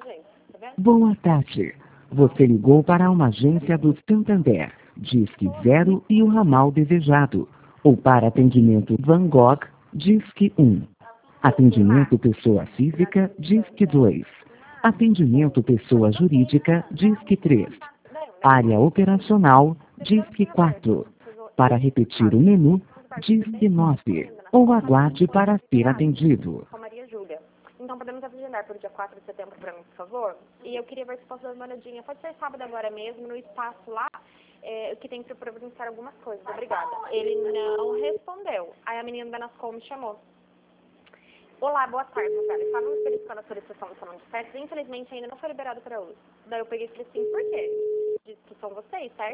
gente. Tá vendo? Boa tarde. Você ligou para uma agência do Santander, Disque 0 e o ramal desejado. Ou para atendimento Van Gogh, Disque 1. Atendimento pessoa física, Disque 2. Atendimento pessoa jurídica, Disque 3. Área operacional, Disque 4. Para repetir o menu, Disque 9. Ou aguarde para ser atendido. Com a Maria Júlia. Então podemos agendar para o dia 4 de setembro para mim, por favor? E eu queria ver se posso dar uma olhadinha. Pode ser sábado agora mesmo, no espaço lá, que tem para providenciar algumas coisas. Obrigada. Ele não respondeu. Aí a menina da Nascom me chamou. Olá, boa tarde, Natália. Estávamos verificando a solicitação do salão de festas. Infelizmente ainda não foi liberado para uso. Daí eu peguei e falei assim, por quê? Disse que são vocês, certo?